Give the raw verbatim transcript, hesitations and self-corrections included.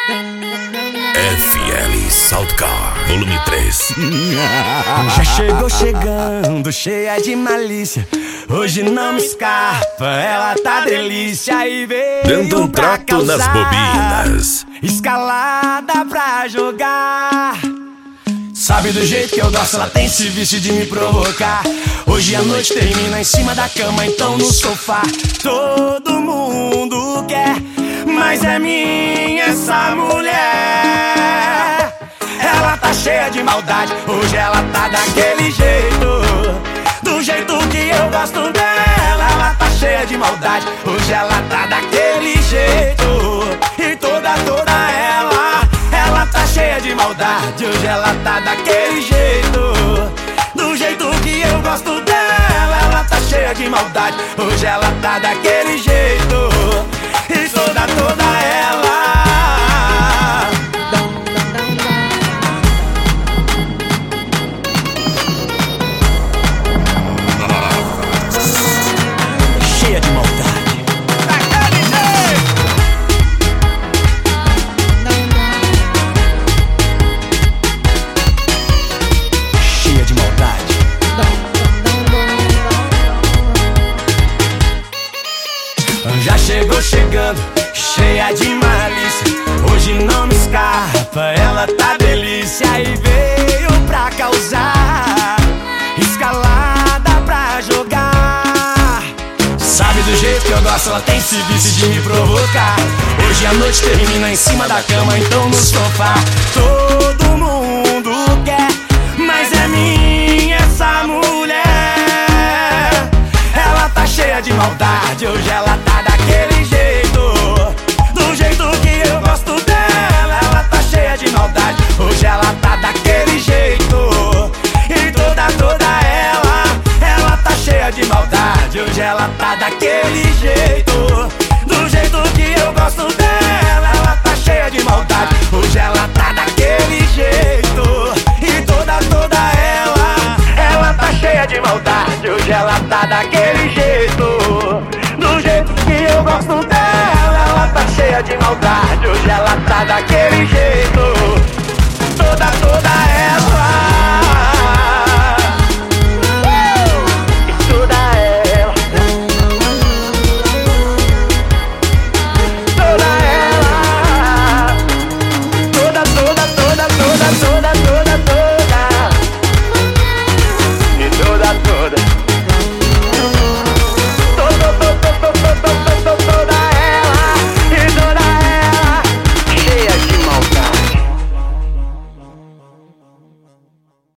F L Soundcar, volume três. Já chegou chegando, cheia de malícia. Hoje não me escapa, ela tá delícia. E veio dando um pra trato causar, nas bobinas, escalada pra jogar. Sabe do jeito que eu gosto, ela tem esse vício de me provocar. Hoje a noite termina em cima da cama, então no sofá. Todo mundo quer, mas é minha essa mulher. Ela tá cheia de maldade, hoje ela tá daquele jeito, do jeito que eu gosto dela. Ela tá cheia de maldade, hoje ela tá daquele jeito. E toda, toda ela, ela tá cheia de maldade, hoje ela tá daquele jeito, do jeito que eu gosto dela. Ela tá cheia de maldade, hoje ela tá daquele jeito. E toda, toda ela. Cheia de maldade, daquele jeito. Cheia de maldade. Já chegou chegando, cheia de malícia. Hoje não me escapa, ela tá delícia. E veio pra causar, escalada pra jogar. Sabe do jeito que eu gosto, ela tem esse vício de me provocar. Hoje a noite termina em cima da cama, então no sofá. Todo mundo quer, mas é minha essa mulher. Ela tá cheia de maldade, hoje ela tá daquele jeito, do jeito que eu gosto dela. Ela tá cheia de maldade, hoje ela tá daquele jeito. E toda, toda ela, ela tá cheia de maldade, hoje ela tá daquele jeito, do jeito que eu gosto dela. Ela tá cheia de maldade, hoje ela tá daquele jeito. E toda, toda ela, ela tá cheia de maldade, hoje ela tá daquele jeito, do jeito que eu gosto dela. Ela tá cheia de maldade, hoje ela tá daquele jeito.